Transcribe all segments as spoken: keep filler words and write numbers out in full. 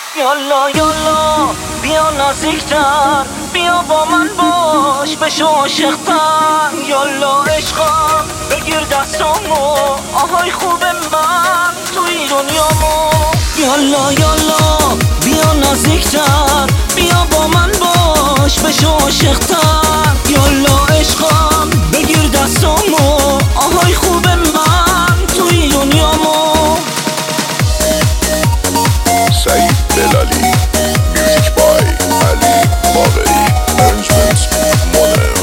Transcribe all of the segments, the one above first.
یالا یالا بیا نزدیکتر، بیا با من باش بشو عاشق‌تر. یالا عشقم بگیر دستامو، آهای خوب من توی دنیامو. یالا یالا بیا نزدیکتر، بیا با من باش بشو عاشق‌تر. یالا عشقم بگیر دستامو، آهای خوب من توی دنیامو. سعید دلالی، میوزیک بای علی باقری، ارنجمنت مادر.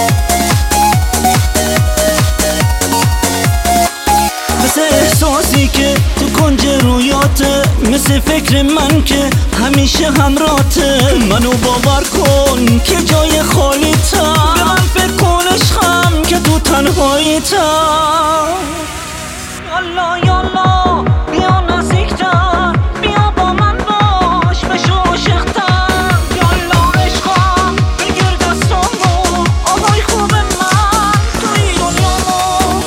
مثل احساسی که تو کنج رویاته، مثل فکر من که همیشه همراته. منو باور کن که جای خالیتم، به من فکر کن عشقم که تو تنهاییتم. یالا یالا بیا نزدیکتر، بیا با من باش بشو عاشق‌تر. یالا عشقم بگیر دستامو، آهای خوب من توی دنیامو.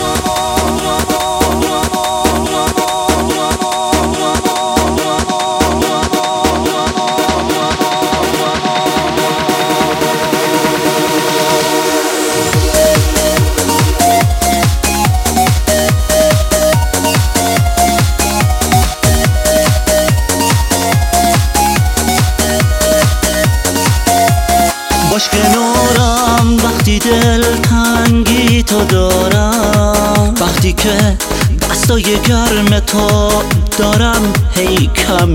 باش کنارم وقتی دل تنگی تو دارم، وقتی که دستای گرم تو دارم هی کم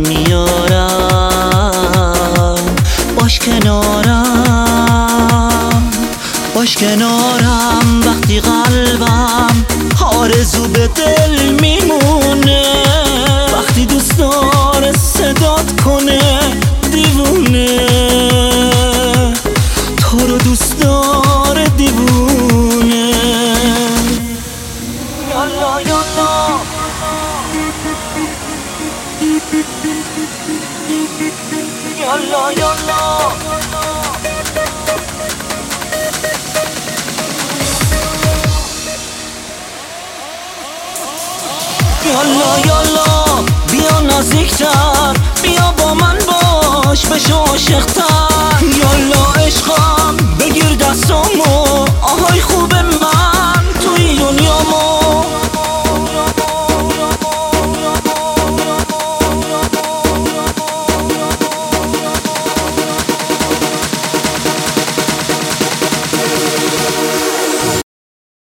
میارم. باش کنارم باش کنارم وقتی قلبم آرزو به دل میمونه، وقتی دوست داره صدات کنه دیوونه، تو رو دوست داره دیوونه. یالا یالا یالا یالا یالا یالا بیا نزدیکتر، بیا با من باش بشو عاشق‌تر. یالا عشقم بگیر دستامو، آهای خوب من